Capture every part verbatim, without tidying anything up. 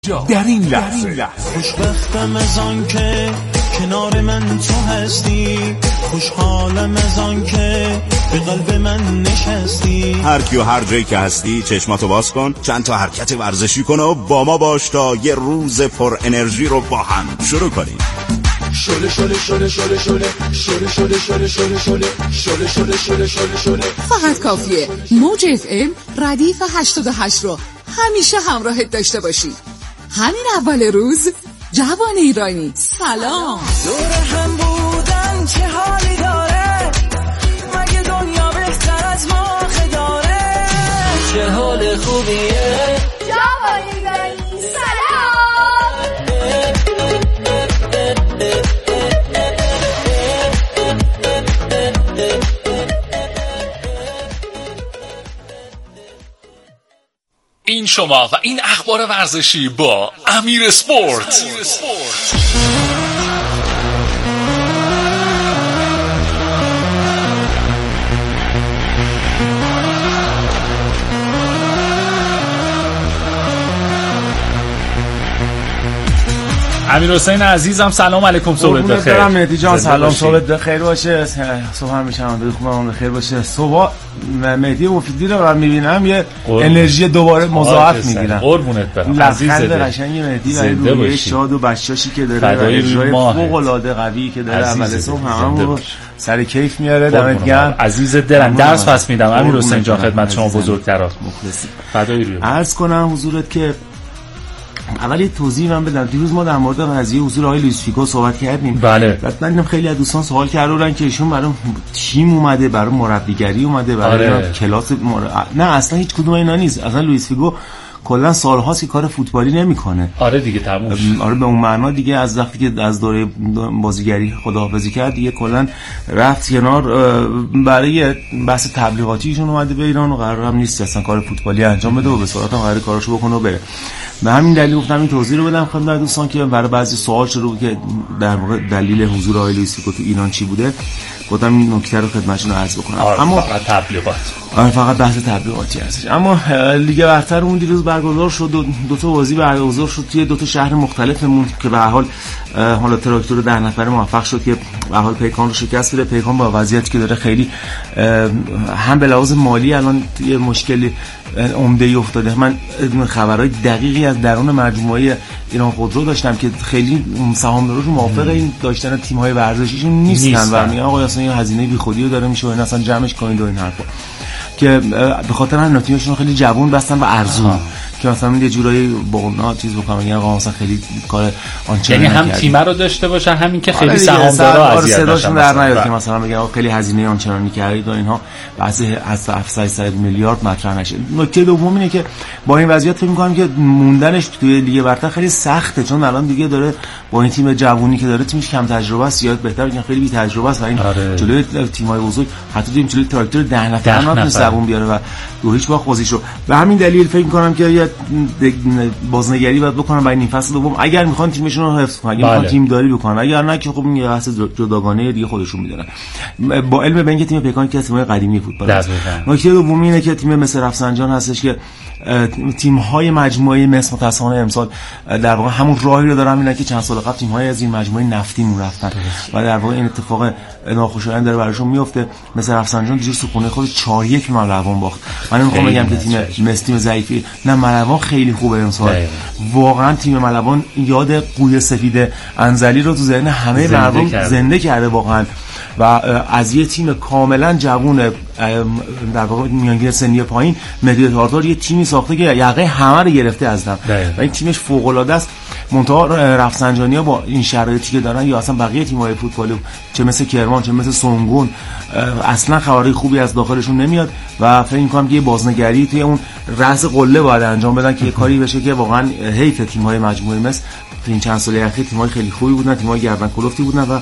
در این لحظه. خوشبختم از آن که کنار من تو هستی، خوشحالم از آن که به قلب من نشستی. هر کی و هر جایی که هستی چشماتو باز کن، چند تا حرکت ورزشی کن و با ما باش تا یه روز پر انرژی رو با هم شروع کنیم. شله شله شله شله شله شله شله شله شله شله شله شله شله شله شله. فقط کافیه موج اف ام ردیف هشتاد و هشت رو همیشه همراهت داشته باشی. همین اول روز جوان ایرانی سلام. دور هم بودن چه حالی داره، مگه دنیا بهتر از ما داره، چه حال خوبیه جوان ایرانی سلام. این شما و این اخبار ورزشی با امیر اسپورت. امیر حسین عزیزم سلام علیکم، صبحت بخیر. دارم مهدی جان سلام، صبحت بخیر باشه. صبح هم میشم به خوبم بخیر باشه. صبح مهدی مفیدی رو من میبینم یه انرژی دوباره مضاعف میگیرم. قربونت برم عزیزت. قشنگ مهدی و روی شاد و بشاشی که داره، اجرای فوق العاده قوی که داره، اول صبح هممون سر کیف میاره. دمت گرم عزیز دلم. درس پس میدم امیر حسین جان خدمت شما بزرگترات. مخلصی. فدای روی. عرض کنم حضورت که اولی توضیح من بدم. دیروز ما در مورد قضیه حضور آقای لوئیس فیگو صحبت کردیم. بله. بعد خیلی از دوستان سوال کردن که ایشون برای تیم اومده، برای مربیگری اومده، برای آره. کلاس مر... نه اصلا هیچ کدوم اینا نیست. اصلا لوئیس فیگو کلا سالهاست که کار فوتبالی نمیکنه. آره دیگه تموم. آره به اون معنا دیگه از وقتی که از دوره بازیگری خداحافظی کرد دیگه کلا رفت کنار. برای بحث تبلیغاتیشون اومده به ایران و قرار هم نیست اصلا کار فوتبالی انجام بده و به سرعت هم قرار کاراشو بکنه و بره. به همین دلیل گفتم این توضیح رو بدم خدمت دوستان که برای بعضی سوال شده بود که در واقع دلیل حضور آقای لوئیس فیگو تو ایران چی بوده. گفتم این نکته رو خدمتتون عرض بکنم. آره اما فقط تبلیغات. آره فقط بحث تبلیغاتی هستش. اما لیگ برتر اون دیروز برگزار شد، دو, دو تا بازی برگزار شد توی دو تا شهر مختلفمون که به هر حال حالا تراکتور ده نفره موفق شد که به هر حال پیکان رو شکست بده. پیکان با وضعیتی که داره خیلی هم به لحاظ مالی الان یه مشکلی عمده‌ای افتاده. من خبرهای دقیقی از درون مجموعه ایران خودرو داشتم که خیلی سهامداراشون موافق این داشتن تیم‌های ورزشیشون نیستن, نیستن. و میگن آقا اصلا این هزینه بیخودی رو داره میشه و این اصلا جمعش کنید و این حرفا که به خاطر همین تیمشون خیلی جوون بستن و ارزون که مثلا یه جورایی با اونا چیز بکنم میگن آقا مثلا خیلی کار آنچنانی یعنی هم تیم رو داشته باشن همین که خیلی سهامدارا اذیت نشن در نیاد که مثلا میگن آقا خیلی هزینه آنچنانی کردید و اینها بعضی از هفتصد میلیارد مطرح نشه. نکته دوم اینه که با این وضعیت فکر می‌کنم که موندنش توی لیگ برتر خیلی سخته، چون الان دیگه داره با این تیم جوونی که داره تیمش کم تجربه است یا بهتر بگم خیلی بی تجربه است و این آره. جلوی تیم‌های بزرگ حتی دیدیم جلوی تراکتور ده نفره نتونست زبون بیاره و دو هیچ باخت بازیشو. به همین دلیل فکر می‌کنم که یه بازنگری باید بکنن برای نیم فصل دوم اگر میخوان تیمشون رو حفظ کنن، اگر میخوان تیم داری بکنن، اگر نه که خب این بحث جداگانه دیگه خودشون میدونن. با علم به اینکه تیم پیکان که تیم‌های قدیمی فوتبال. نکته دوم اینه که تیم مثل رفسنجان هستش که تیم‌های مجموعه مصر متأسفانه امسال در واقع همون راهی رو دارن میرن که چند سال قبل تیم‌های از این مجموعه نفتیمون رفتن و در واقع این اتفاق ناخوشایند داره براشون میفته. مثل رفسنجان دیروز تو خونه خود چهار یک ملوان باخت. من نمیخوام بگم که تیم مصر تیم ضعیفی، نه ملوان خیلی خوبه امسال. واقعا تیم ملوان یاد قوی سفید انزلی رو تو ذهن همه مردم زنده کرده واقعا و از یه تیم کاملا جوون در واقع میانگین سنی پایین مهدی تارتار یه تیمی ساخته که یقه همه رو گرفته ازدم و این تیمش فوق العاده است. منتها رفسنجانی‌ها با این شرایطی که دارن یا اصلا بقیه تیم‌های فوتبالی چه مثل کرمان چه مثل سونگون اصلا خبری خوبی از داخلشون نمیاد و فکر می‌کنم که یه بازنگری توی اون رأس قله باید انجام بدن که یه کاری بشه که واقعا حیف تیم‌های مجموعه مصر این چند سال اخیر تیم‌های خیلی خوبی بودن، تیم‌های گردن کلفتی بودن و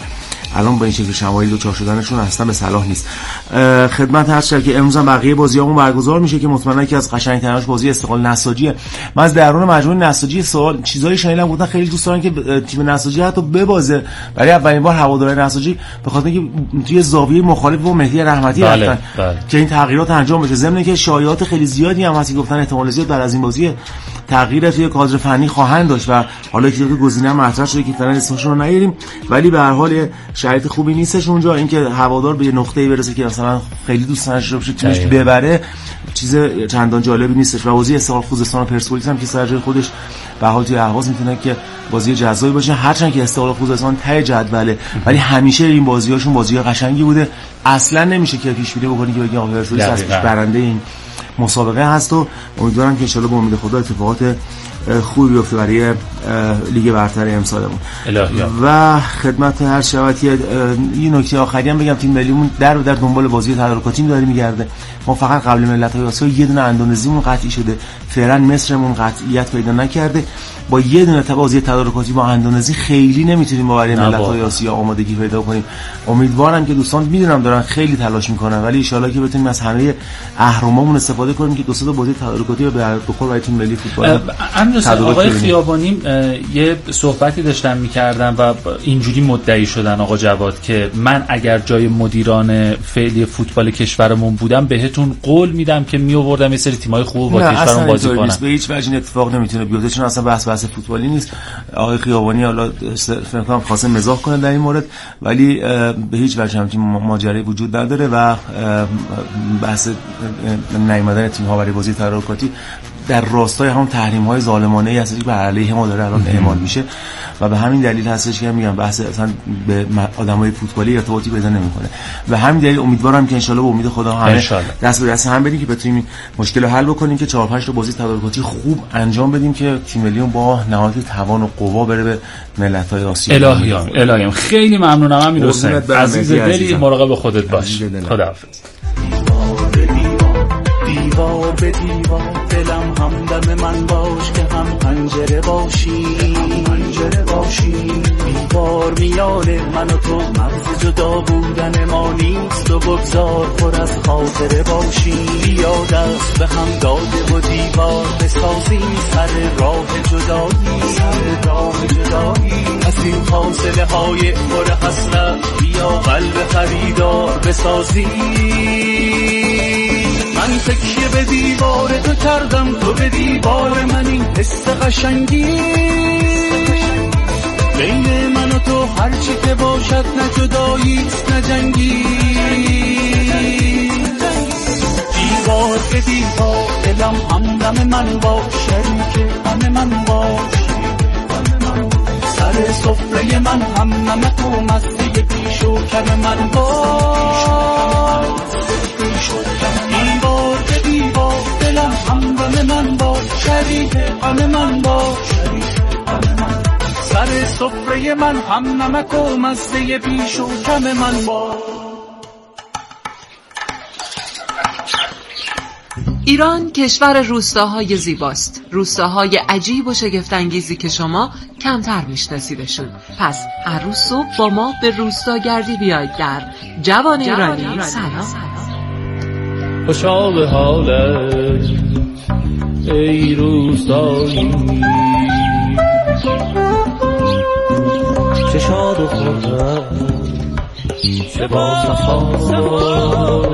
الان با این شکل شمایل دوچار شدنشون اصلا به صلاح نیست. خدمت هر چه که امروز هم بقیه بازیامون برگزار میشه که مطمئنا یکی از قشنگ‌تریناش بازی استقلال نساجیه. من از درون مجموعه نساجی سوال چیزایی شنیدم، گفتن خیلی دوست دارن که تیم نساجی حتی ببازه، ولی اولین بار هوادارهای نساجی به خاطر اینکه توی زاویه مخالف با مهدی رحمتی بله، رفتن بله. که این تغییرات انجام بشه، ضمن اینکه شایعات خیلی زیادی هم هست، گفتن احتمال زیاد بعد از این بازی تغییر توی کادر فنی خواهند داشت و حالا که گزینه مطرح شده که فعلا اسمشون رو نیاریم، ولی به هر حال شرایط خوبی نیستش اونجا. اینکه هوادار به یه نقطه‌ای برسه که مثلا خیلی دوست داشته باشه تیمش ببره چیز چندان جالبی نیستش. و بازی استقلال خوزستان و پرسپولیس هم که سر جای خودش به حال توی اهواز میتونه که بازی جذابی باشه، هرچند که استقلال خوزستان ته جدوله، ولی همیشه این بازی‌هاشون بازی‌های قشنگی بوده. اصلا نمیشه که پیش بینی بکنی که بگیم آقا پرسپولیس از پیش برنده این مسابقه هست و امیدوارم که ان شاءالله به امید خدا اتفاقات خوبی بیفته برای لیگ برتر امسالمون. و خدمت هر شبکه یه نکته آخری هم بگم، تیم ملیمون در و در دنبال بازی تدارکاتی داره میگرده. ما فقط قبل ملت‌های آسیا یه دونه اندونزیمون قطعی شده، فعلا مصرمون قطعیت پیدا نکرده. با یه دونه بازی تدارکاتی با اندونزی خیلی نمیتونیم ما برای ملت‌های آسیا آمادگی پیدا کنیم. امیدوارم که دوستان میدونم دارن خیلی تلاش میکنن، ولی ان شاءالله که بتونیم از همه اهرمامون استفاده کنیم که دو سه تا بازی تدارکاتی رو به بخور برای تیم ملی فوتبال. آقای خیابانی یه صحبتی داشتن میکردن و اینجوری مدعی شدن آقا جواد که من اگر جای مدیران فعلی فوتبال کشورمون بودم بهتون قول میدم که میآوردم یه سری تیمای خوب با کشورمون بازی کنن. به هیچ وجه این اتفاق نمیتونه بیفته، چون اصلا بحث بحث فوتبالی نیست. آقای خیابانی حالا فکر کنم خواسته مزاح کنه در این مورد، ولی به هیچ وجه همچین ماجرایی وجود نداره و بحث نیامدن تیم‌ها برای بازی تدارکاتی در راستای هم تحریم‌های ظالمانه ای هست که بر علیه ما داره الان اعمال میشه و به همین دلیل هستش که میگم بحث اصلا به آدمای فوتبالی ارتباطی پیدا نمیکنه. و همین دلیل امیدوارم که ان شاءالله به امید خدا همه دست به دست هم بدیم که بتونیم مشکل رو حل بکنیم، که چهار پنج تا بازی تدارکاتی خوب انجام بدیم که تیم ملی با نهایت توان و قوا بره به ملت‌های آسیا. الهیام الهیام خیلی ممنونم امیر حسین عزیز دلی، مراقب خودت باش. خداحافظ. دیوار به دیوار دلم همدم من باش که هم پنجره باشی پنجره باشی دیوار میانه من و تو مرز جدا بودن ما نیست و بگذار پر از خاطره باشی. بیا دست به هم داده و دیوار بسازی سر راه جدایی سر راه جدایی از این فاصله های پر حسرت بیا قلب خریدار بسازی. من تکیه به دیوار تو کردم تو به دیوار من، این حس قشنگی بین من و تو هرچی که باشد نه جداییست نه جنگی. دیوار به دیوار دلم همدم من باش، شریک غم من باش، سر سفره من هم نمک و مزه پیش و کم من باش. دیوار به دیوار دلم همدم من باش، شریک غم من باش، سر سفره من هم نمک و مزه پیش و کم من باش. ایران کشور روستاهای زیباست، روستاهای عجیب و شگفت‌انگیزی که شما کمتر میشناسیدشون. پس هر روز صبح با ما به روستاگردی بیایید. در جوان ایرانی سلام. خوشا به حالت ای روستایی، چه شاد و خورم چه با صفا.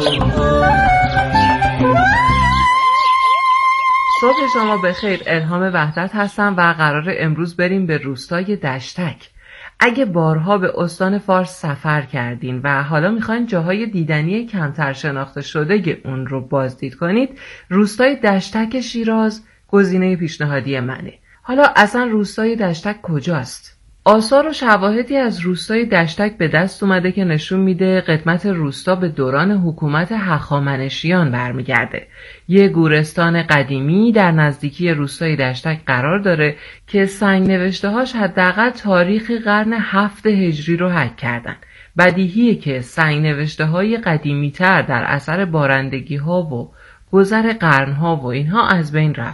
صبح شما بخیر. الهام وحدت هستم و قرار امروز بریم به روستای دشتک. اگه بارها به استان فارس سفر کردین و حالا میخواین جاهای دیدنی کمتر شناخته شده اون رو بازدید کنید، روستای دشتک شیراز گزینه پیشنهادی منه. حالا اصلا روستای دشتک کجاست؟ آثار و شواهدی از روستای دشتک به دست اومده که نشون میده قدمت روستا به دوران حکومت هخامنشیان برمیگرده. یه گورستان قدیمی در نزدیکی روستای دشتک قرار داره که سنگ نوشته‌هاش حداقل تاریخ قرن هفت هجری رو حک کردن. بدیهیه که سنگ نوشته‌های قدیمی‌تر در اثر بارندگی‌ها و گذر قرن‌ها و اینها از بین رفته.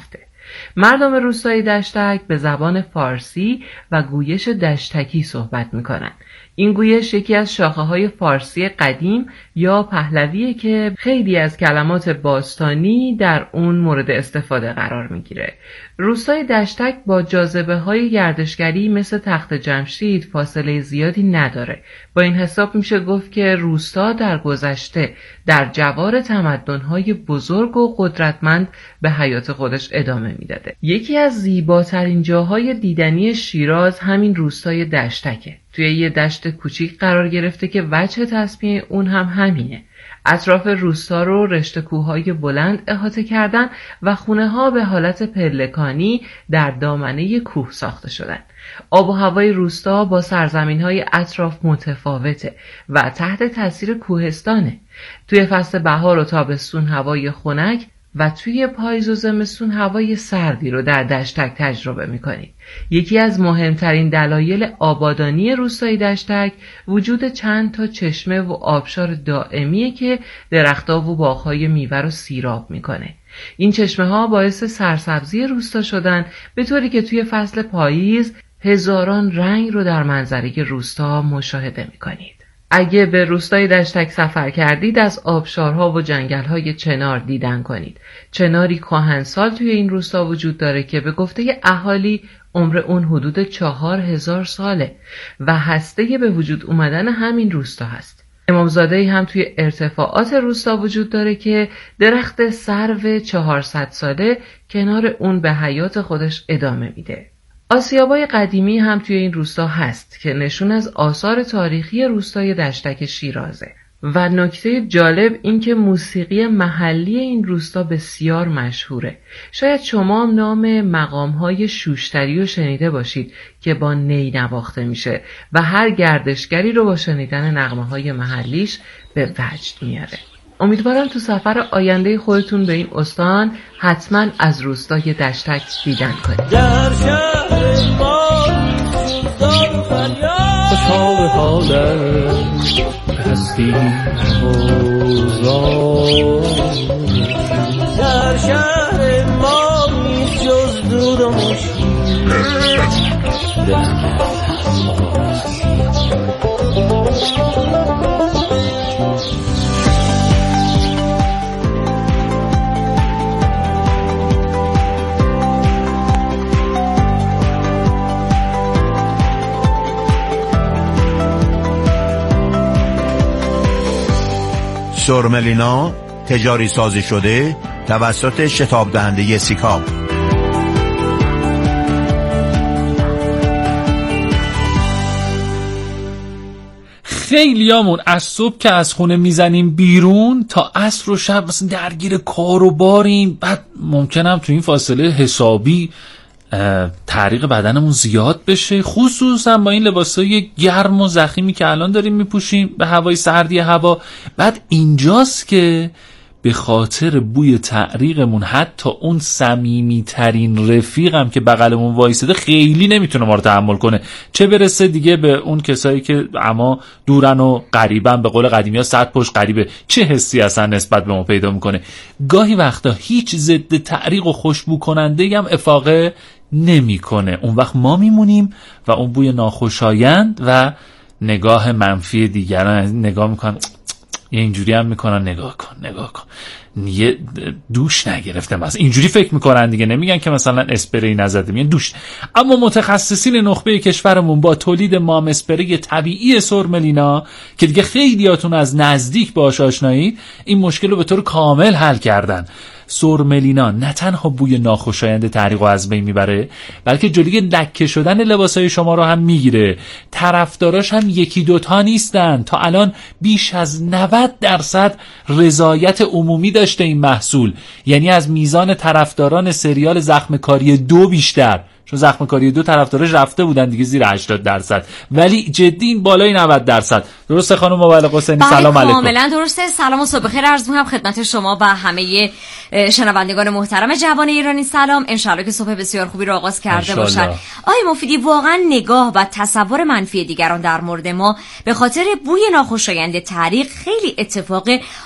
مردم روستای دشتک به زبان فارسی و گویش دشتکی صحبت میکنن. این گویش یکی از شاخه‌های فارسی قدیم یا پهلویه که خیلی از کلمات باستانی در اون مورد استفاده قرار میگیره. روستای دشتک با جاذبه‌های گردشگری مثل تخت جمشید فاصله زیادی نداره. با این حساب میشه گفت که روستا در گذشته در جوار تمدن‌های بزرگ و قدرتمند به حیات خودش ادامه میداده. یکی از زیباترین جاهای دیدنی شیراز همین روستای دشتکه. توی یه دشت کوچیک قرار گرفته که وجه تسمیه اون هم همینه. اطراف روستا رو رشته کوههای بلند احاطه کردن و خونه ها به حالت پلکانی در دامنه کوه ساخته شدن. آب و هوای روستا با سرزمین های اطراف متفاوته و تحت تاثیر کوهستانه. توی فصل بهار و تابستون هوای خنک و توی پاییز و زمستون هوای سردی رو در دشتک تجربه می‌کنید. یکی از مهمترین دلایل آبادانی روستای دشتک وجود چند تا چشمه و آبشار دائمیه که درخت‌ها و باغ‌های میوه رو سیراب می‌کنه. این چشمه‌ها باعث سرسبزی روستا شدن، به طوری که توی فصل پاییز هزاران رنگ رو در منظره روستا مشاهده می‌کنید. اگه به روستای دشتک سفر کردید از آبشارها و جنگل‌های چنار دیدن کنید. چناری کهنسال توی این روستا وجود داره که به گفته اهالی عمر اون حدود چهار هزار ساله و هسته به وجود اومدن همین روستا هست. امامزاده‌ای هم توی ارتفاعات روستا وجود داره که درخت سرو چهارصد ساله کنار اون به حیات خودش ادامه میده. آسیابای قدیمی هم توی این روستا هست که نشون از آثار تاریخی روستای دشتک شیرازه. و نکته جالب این که موسیقی محلی این روستا بسیار مشهوره. شاید شما هم نام مقام‌های شوشتری رو شنیده باشید که با نی نواخته میشه و هر گردشگری رو با شنیدن نغمه‌های محلیش به وجد میاره. امیدوارم تو سفر آینده خودتون به این استان حتما از روستای دشتک دیدن کنید. در شهر ما سوزان فریاد خوشحال حالت هستی موزان در شهر ما نیست جز دود و مشکی سرملینا تجاری سازی شده توسط شتاب دهنده سیکاب. خیلیامون از صبح که از خونه میزنیم بیرون تا عصر و شب مثلا درگیر کار و باریم، بعد ممکنم تو این فاصله حسابی تحریق بدنمون زیاد بشه، خصوصا با این لباسای گرم و ضخیمی که الان داریم میپوشیم به هوای سردی هوا. بعد اینجاست که به خاطر بوی تعریقمون حتی اون صمیمی ترین رفیقم که بغلمون وایساده خیلی نمیتونه ما رو تحمل کنه، چه برسه دیگه به اون کسایی که اما دورن و قریبن. به قول قدیمی‌ها صد پشت قریبه، چه حسی اصلا نسبت به ما پیدا میکنه. گاهی وقتا هیچ ضد تعریق و خوشبو کننده هم افاقه نمیکنه. اون وقت ما میمونیم و اون بوی ناخوشایند و نگاه منفی دیگران نگاه میکنن، یه اینجوری هم میکنن نگاه کن نگاه کن یه دوش نگرفته مثلا، اینجوری فکر میکنن دیگه، نمیگن که مثلا اسپری نزده، میگن دوش. اما متخصصین نخبه کشورمون با تولید مام اسپری طبیعی سرملینا که دیگه خیلیاتون از نزدیک باهاش آشنایید، این مشکل رو به طور کامل حل کردن. سرملینا نه تنها بوی ناخوشایند تعریق رو از بین میبره، بلکه جلوی لکه شدن لباسای شما رو هم میگیره. طرفداراش هم یکی دوتا نیستن، تا الان بیش از نود درصد رضایت عمومی داشته این محصول، یعنی از میزان طرفداران سریال زخم کاری دو بیشتر. چون زخم کاری دو طرفدارش رفته بودن دیگه زیر هشتاد درصد، ولی جدی این بالای نود درصد. درسته خانم مبلغ حسینی؟ سلام علیکم. کاملا درسته. سلام و صبح بخیر عرض می‌کنم خدمت شما و همه شنوندگان محترم جوان ایرانی. سلام، ان شاءالله که صبح بسیار خوبی رو آغاز کرده باشن. آقای مفیدی، واقعا نگاه و تصور منفی دیگران در مورد ما به خاطر بوی ناخوشایند تعریق خیلی اتفاق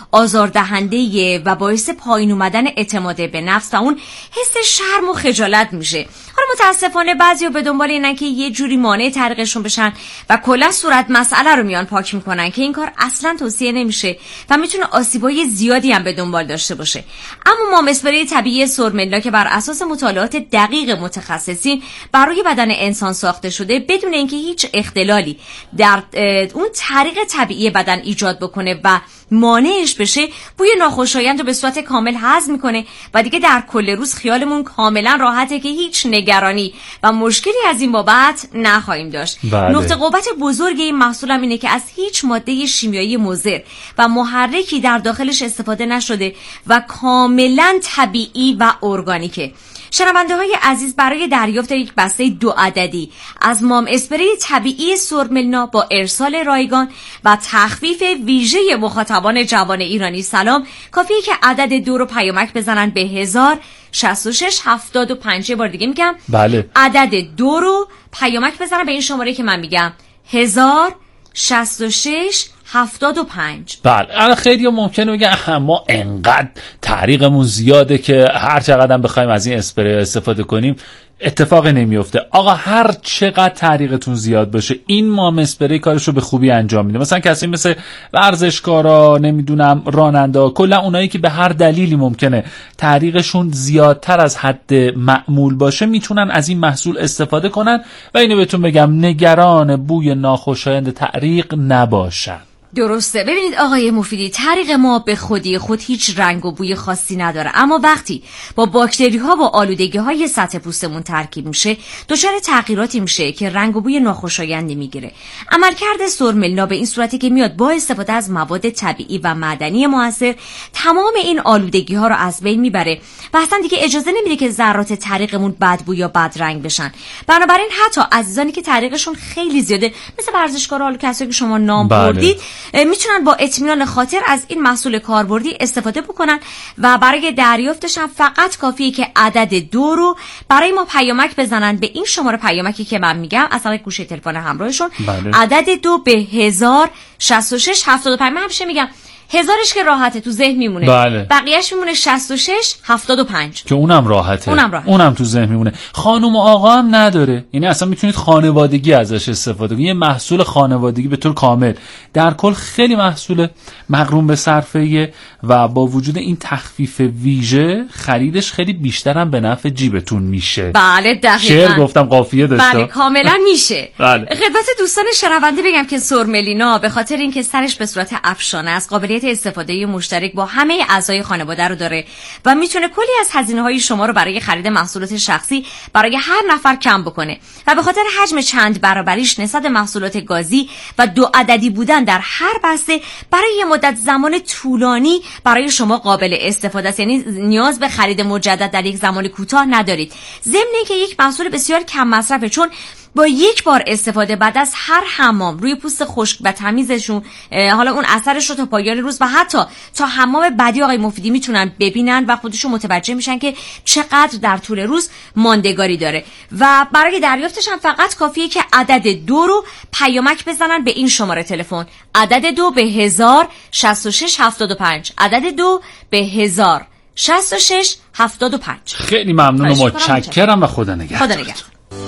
آزاردهنده و باعث پایین اومدن اعتماد به نفس و اون حس شرم و خجالت میشه. حالا متاسفانه بعضیا به دنبال اینن که یه جوری مانع تعریقشون بشن و کلا صورت مسئله رو میان پاک میکنن که این کار اصلا توصیه نمیشه و میتونه آسیبای زیادی هم به دنبال داشته باشه. اما مام اسپری طبیعی سرملا که بر اساس مطالعات دقیق متخصصین برای بدن انسان ساخته شده بدون اینکه هیچ اختلالی در اون طریق طبیعی بدن ایجاد بکنه و مانعش بشه، بوی ناخوشایند رو به صورت کامل هضم میکنه و دیگه در کل روز خیالمون کاملا راحته که هیچ نگرانی و مشکلی از این بابت نخواهیم داشت. بله. نقطه قوت بزرگ این محصول هم اینه که از هیچ ماده شیمیایی مضر و محرکی در داخلش استفاده نشده و کاملا طبیعی و ارگانیکه. شنونده های عزیز، برای دریافت یک بسته دو عددی از مام اسپری طبیعی سرملنا با ارسال رایگان و تخفیف ویژه مخاطبان جوان ایرانی سلام، کافیه که عدد دو رو پیامک بزنن به هزار شصت و شش هفتاد و پنج. بار دیگه میگم بله. عدد دو رو پیامک بزنن به این شماره که من میگم هزار شصت و شش هفتاد و پنج. بله. خیلی ممکنه بگن ما انقدر تعریقمون زیاده که هر چقدر هم بخوایم از این اسپری استفاده کنیم اتفاق نمیفته. آقا هر چقدر تعریقتون زیاد باشه این مام اسپری کارشو به خوبی انجام میده. مثلا کسی مثل ورزشکارا، نمیدونم راننده، کلا اونایی که به هر دلیلی ممکنه تعریقشون زیادتر از حد معمول باشه میتونن از این محصول استفاده کنن و اینو بهتون بگم نگران بوی ناخوشایند تعریق نباشن. درسته. ببینید آقای مفیدی، تعریق ما به خودی خود هیچ رنگ و بوی خاصی نداره، اما وقتی با باکتری ها و آلودگی های سطح پوستمون ترکیب میشه دچار تغییراتی میشه که رنگ و بوی ناخوشایندی میگیره. عملکرد سرملنا به این صورتی که میاد با استفاده از مواد طبیعی و معدنی مؤثر تمام این آلودگی ها رو از بین میبره و اصلا دیگه اجازه نمیده که ذرات تعریقمون بدبو یا بد رنگ بشن. بنابراین حتی عزیزانی که تعریقشون خیلی زیاده مثل ورزشکارا و کسایی که شما نام بردید میتونن با اطمینان خاطر از این محصول کاربردی استفاده بکنن و برای دریافتش هم فقط کافیه که عدد دو رو برای ما پیامک بزنن به این شماره پیامکی که من میگم از طریق گوشی تلفن همراهشون. بله. عدد دو به هزار شصت و شش هفتاد و پنج. من همیشه میگم هزارش که راحته تو ذهن میمونه. بله. بقیهش میمونه شصت و شش هفتاد و پنج که اونم راحته. اونم راحته. اونم تو ذهن میمونه. خانم و آقا هم نداره، یعنی اصلا میتونید خانوادگی ازش استفاده کنید. یه محصول خانوادگی به طور کامل. در کل خیلی محصول مقرون به صرفه و با وجود این تخفیف ویژه خریدش خیلی بیشتر هم به نفع جیبتون میشه. بله دقیقاً. شعر گفتم قافیه داشته. بله کاملا میشه. بله. خدمت دوستان شنونده بگم که سرملینا به خاطر اینکه سرش به صورت افشانه است قابلیت استفاده مشترک با همه اعضای خانواده رو داره و میتونه کلی از هزینه‌های شما رو برای خرید محصولات شخصی برای هر نفر کم بکنه و به خاطر حجم چند برابریش نسبت محصولات گازی و دو عددی بودن در هر بسته برای یه مدت زمان طولانی برای شما قابل استفاده است. یعنی نیاز به خرید مجدد در یک زمان کوتاه ندارید. ضمن اینکه یک محصول بسیار کم مصرفه، چون با یک بار استفاده بعد از هر حمام روی پوست خشک و تمیزشون حالا اون اثرش رو تا پایان روز و حتی تا حمام بعدی آقای مفیدی میتونن ببینن و خودشون متوجه میشن که چقدر در طول روز ماندگاری داره. و برای دریافتش هم فقط کافیه که عدد دو رو پیامک بزنن به این شماره تلفن. عدد دو به هزار شصت و شش هفتاد و پنج. عدد دو به هزار شصت و شش هفتاد و پنج. خیلی ممنون و متشکرم و خدا نگهدار. خدا نگهدار.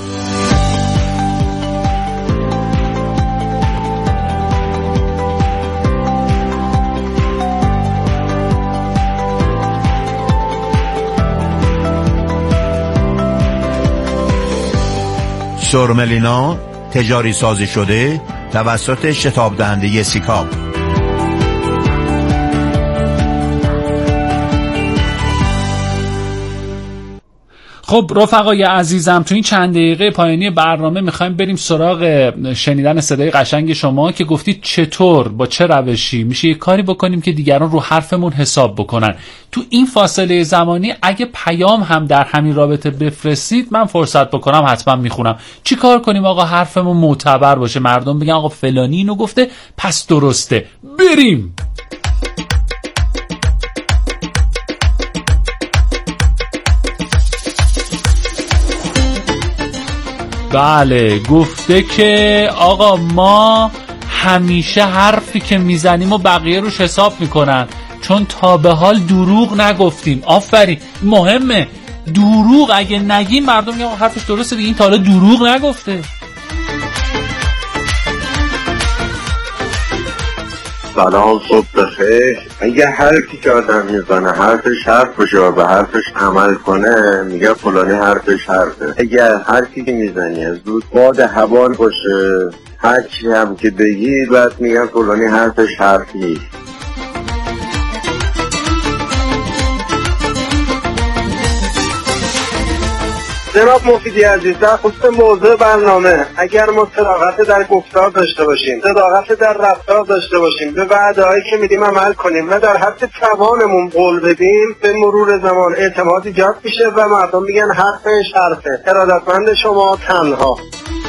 سرملینا تجاری سازی شده توسط شتاب دهنده سیکاب. خب رفقای عزیزم، تو این چند دقیقه پایانی برنامه میخوایم بریم سراغ شنیدن صدای قشنگ شما که گفتید چطور با چه روشی میشه یه کاری بکنیم که دیگران رو حرفمون حساب بکنن. تو این فاصله زمانی اگه پیام هم در همین رابطه بفرستید من فرصت بکنم حتما میخونم. چی کار کنیم آقا حرفمون معتبر باشه، مردم بگن آقا فلانی اینو گفته پس درسته. بریم. بله، گفته که آقا ما همیشه حرفی که میزنیم و بقیه روش حساب میکنن چون تا به حال دروغ نگفتیم. آفرین، مهمه. دروغ اگه نگیم مردم میگن حرفش درسته دیگه، این تا حالا دروغ نگفته. سلام، صبح بخیر. اگه حرفی که آدم میزنه حرفش حرف باشه و به حرفش عمل کنه میگه فلانی حرفش حرفه. اگه حرفی که میزنی از دود باد هوار باشه هرچی هم که بگی بعد میگن فلانی حرفش حرف نیست. جناب مفیدی عزیز، در خصوص موضوع برنامه، اگر ما صداقت در گفتار داشته باشیم، صداقت در رفتار داشته باشیم، به وعده‌هایی که میدیم عمل کنیم و در حد توانمون قول بدیم، به مرور زمان اعتماد ایجاد میشه و مردم میگن حرفش حرفه. ارادتمند شما، تنها.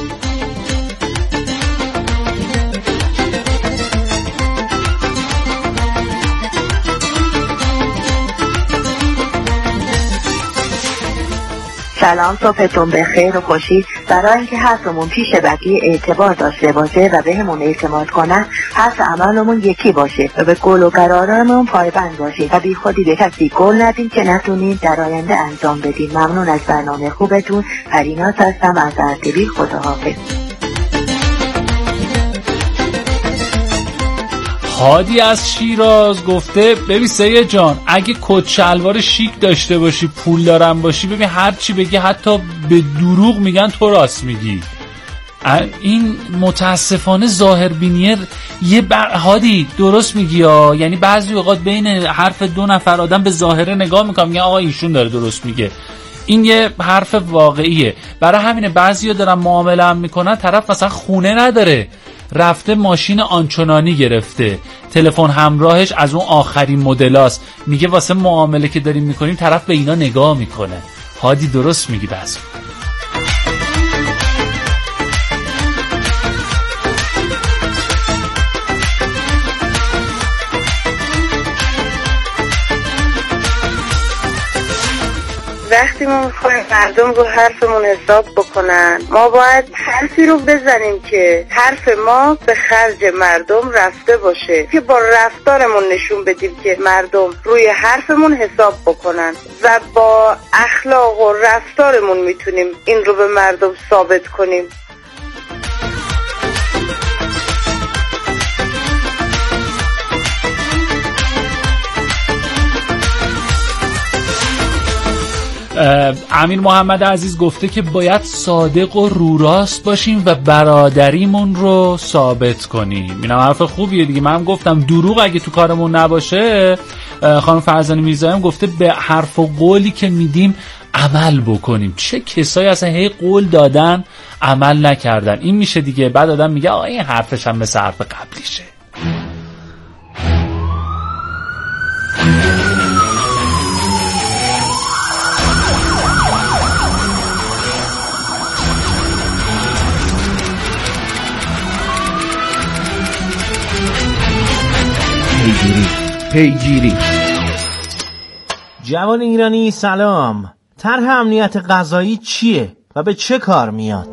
سلام، صبحتون بخیر و خوشی. برای اینکه حرفمون پیش بقیه اعتبار داشته باشه و بهمون اعتماد کنن، حرف عملمون یکی باشه و به قول و قرارمون پایبند باشیم و بی خودی به کسی قول ندیم که نتونیم در آینده انجام بدیم. ممنون از برنامه خوبتون. پریناز هستم از اردبیل. خداحافظ. هادی از شیراز گفته ببین سید جان، اگه کت شلوار شیک داشته باشی، پول دارم باشی، ببین هر چی بگی حتی به دروغ میگن تو راست میگی. این متاسفانه ظاهر بینیه یه بر... هادی درست میگی ها، یعنی بعضی اوقات بین حرف دو نفر آدم به ظاهره نگاه میکنم میگن آقا ایشون داره درست میگه. این یه حرف واقعیه. برای همینه بعضیا دارن معامله هم میکنن، طرف مثلا خونه نداره، رفته ماشین آنچنانی گرفته، تلفن همراهش از اون آخرین مدلاست، میگه واسه معامله که داریم میکنیم طرف به اینا نگاه میکنه. هادی درست میگی. بس وقتی ما میخوایم مردم رو حرفمون حساب بکنن، ما باید حرفی رو بزنیم که حرف ما به خرج مردم رفته باشه، که با رفتارمون نشون بدیم که مردم روی حرفمون حساب بکنن و با اخلاق و رفتارمون میتونیم این رو به مردم ثابت کنیم. امین محمد عزیز گفته که باید صادق و رو راست باشیم و برادریمون رو ثابت کنیم. اینم حرف خوبیه دیگه. من گفتم دروغ اگه تو کارمون نباشه. خانم فرزانه میرزایی گفته به حرف و قولی که میدیم عمل بکنیم. چه کسایی اصلا هی قول دادن عمل نکردن. این میشه دیگه. بعد آدم میگه آقا این حرفش هم مثل حرف قبلیشه. پیگیری پیگیری جوان ایرانی سلام. طرح امنیت غذایی چیه و به چه کار میاد؟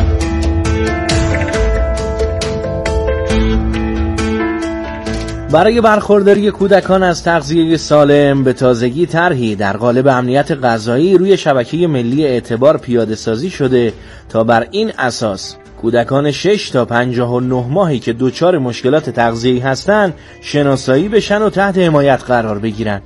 برای برخورداری کودکان از تغذیه سالم به تازگی طرحی در قالب امنیت غذایی روی شبکه ملی اعتبار پیاده سازی شده تا بر این اساس کودکان شش تا پنجاه و نه ماهی که دوچار مشکلات تغذیه‌ای هستند شناسایی بشن و تحت حمایت قرار بگیرن.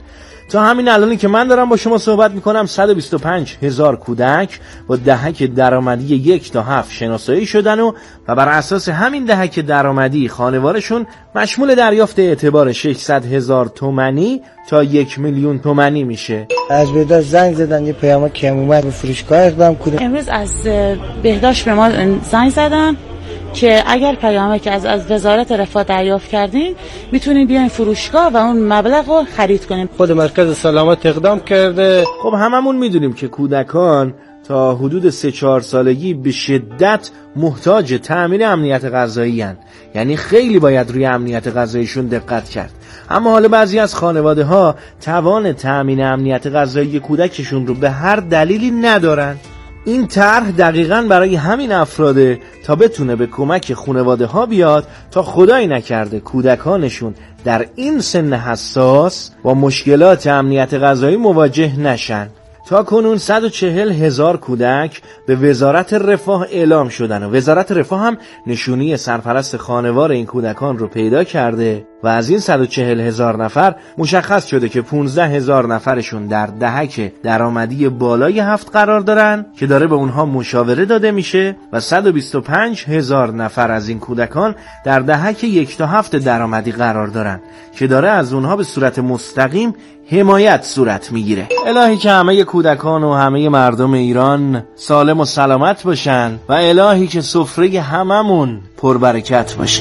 تا همین الانی که من دارم با شما صحبت میکنم صد و بیست و پنج هزار کودک با دهک درآمدی یک تا هفت شناسایی شدن و و بر اساس همین دهک درآمدی خانوارشون مشمول دریافت اعتبار ششصد هزار تومانی تا یک میلیون تومانی میشه. از بهداشت زنگ زدن یه پیام کم اومد به فروشگاه اقدام کنیم. امروز از بهداشت به ما زنگ زدن که اگر پیامه که از از وزارت رفاه دریافت کردین میتونین بیاین فروشگاه و اون مبلغ رو خرید کنین. خود مرکز سلامت اقدام کرده. خب هممون میدونیم که کودکان تا حدود سه چهار سالگی به شدت محتاج تأمین امنیت غذایی هستند. یعنی خیلی باید روی امنیت غذاییشون دقت کرد. اما حالا بعضی از خانواده ها توان تأمین امنیت غذایی کودکشون رو به هر دلیلی ندارن. این طرح دقیقاً برای همین افراده تا بتونه به کمک خانواده ها بیاد تا خدایی نکرده کودکانشون در این سن حساس با مشکلات امنیت غذایی مواجه نشن. تا کنون صد و چهل هزار کودک به وزارت رفاه اعلام شدن و وزارت رفاه هم نشونی سرپرست خانوار این کودکان رو پیدا کرده و از این صد و چهل هزار نفر مشخص شده که پانزده هزار نفرشون در دهک درآمدی بالای هفت قرار دارن که داره به اونها مشاوره داده میشه و صد و بیست و پنج هزار نفر از این کودکان در دهک یک تا هفت درآمدی قرار دارن که داره از اونها به صورت مستقیم حمایت صورت میگیره. الهی که همه کودکان و همه مردم ایران سالم و سلامت باشن و الهی که سفره هممون پربرکت باشه.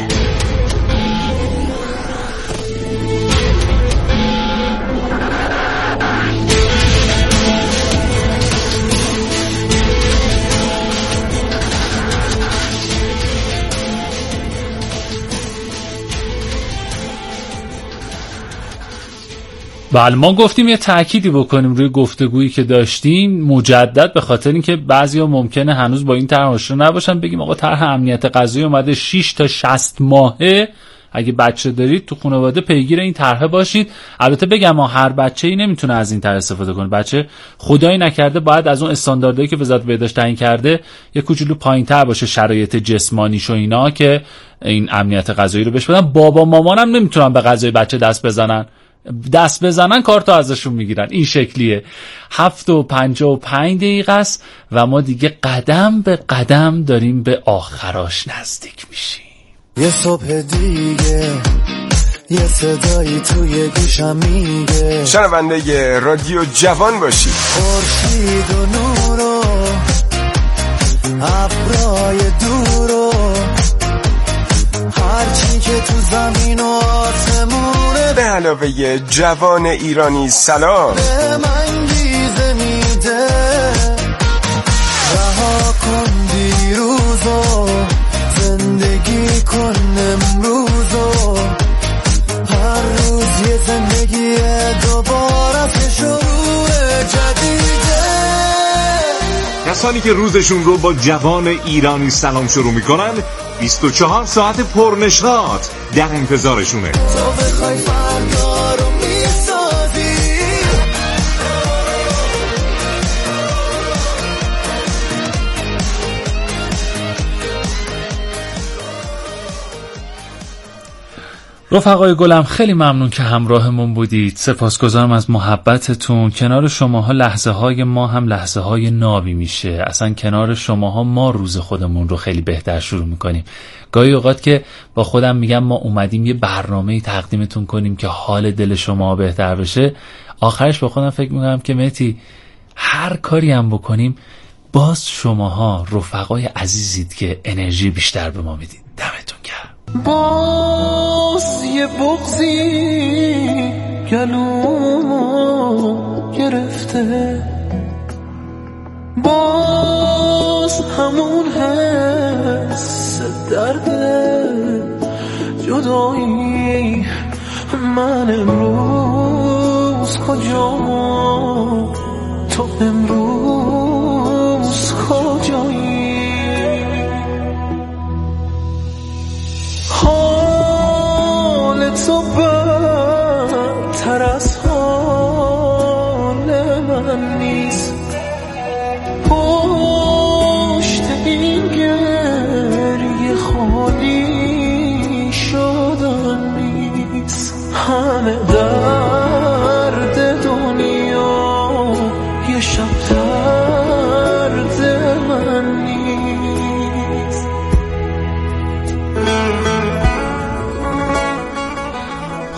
بله، ما گفتیم یه تأکیدی بکنیم روی گفتگویی که داشتیم مجدد، به خاطر اینکه بعضیا ممکنه هنوز با این طرح آشنا نباشن. بگیم آقا طرح امنیت غذایی اومده شش تا شصت ماهه، اگه بچه دارید تو خانواده پیگیر این طرح باشید. البته بگم ما هر بچه‌ای نمیتونه از این طرح استفاده کنه. بچه خدایی نکرده باید از اون استانداردهایی که وزارت بهداشت تعیین کرده یه کوچولو پایین‌تر باشه شرایط جسمانیش و اینا که این امنیت غذایی رو بهش بدن. بابا مامانم نمیتونن به غذای بچه دست بزنن. دست بزنن کارتو ازشون میگیرن. این شکلیه. هفت و پنجاه و پنج دقیقه است و ما دیگه قدم به قدم داریم به آخراش نزدیک میشیم. یه صبح دیگه یه صدایی توی گوشم میگه شنونده رادیو جوان باشی. خورشید و نور و ابرای دور و هرچی که تو زمین و آسمونه به علاوه جوان ایرانی سلام به من گیزه میده. رها کن دیروزو زندگی کن امروزو، هر روز یه زندگی دوباره شروع جدیده. کسانی که روزشون رو با جوان ایرانی سلام شروع میکنن بیست و چهار ساعت پرنشاط در انتظارشونه. تو بخوای فردا رو میسازی. رفقای گلم خیلی ممنون که همراهمون بودید. سپاسگزارم از محبتتون. کنار شماها لحظه های ما هم لحظه های نابی میشه. اصلا کنار شماها ما روز خودمون رو خیلی بهتر شروع میکنیم. گاهی اوقات که با خودم میگم ما اومدیم یه برنامه‌ای تقدیمتون کنیم که حال دل شما بهتر بشه، آخرش با خودم فکر میکنم که مهدی هر کاری هم بکنیم باز شماها رفقای عزیزید که انرژی بیشتر به ما میدید. دمتون گرم. باز یه بغضی گلومو گرفته، باز همون حس درد جدایی. من امروز کجا، تو امروز کجایی؟ حال تو بدتر از حال من نیست، پشت این گریه خالی شدن نیست. همه درد دو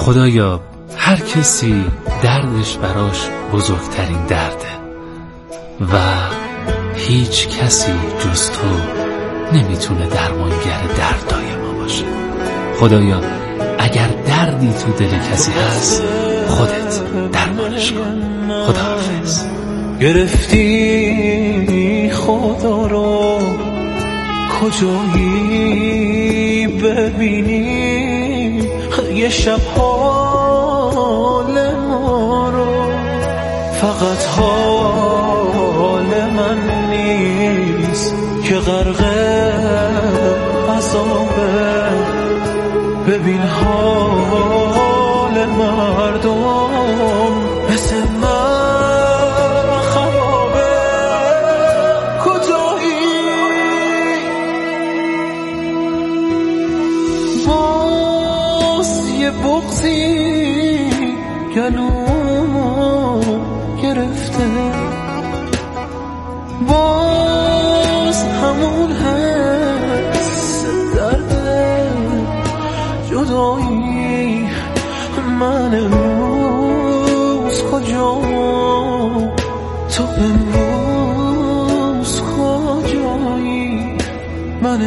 خدایا هر کسی دردش براش بزرگترین درده و هیچ کسی جز تو نمیتونه درمانگر دردای ما باشه. خدایا اگر دردی تو دل کسی هست خودت درمانش کن. خداحافظ. گرفتی خدا رو کجایی ببینی یه شب حال ما رو، فقط حال من نیست که غرق عذابه. ببین حال مردم مثل من خرابه. کجایی باز یه بغضی گلومو گرفته، باز همون حس درده جدایی. من امروز کجا تو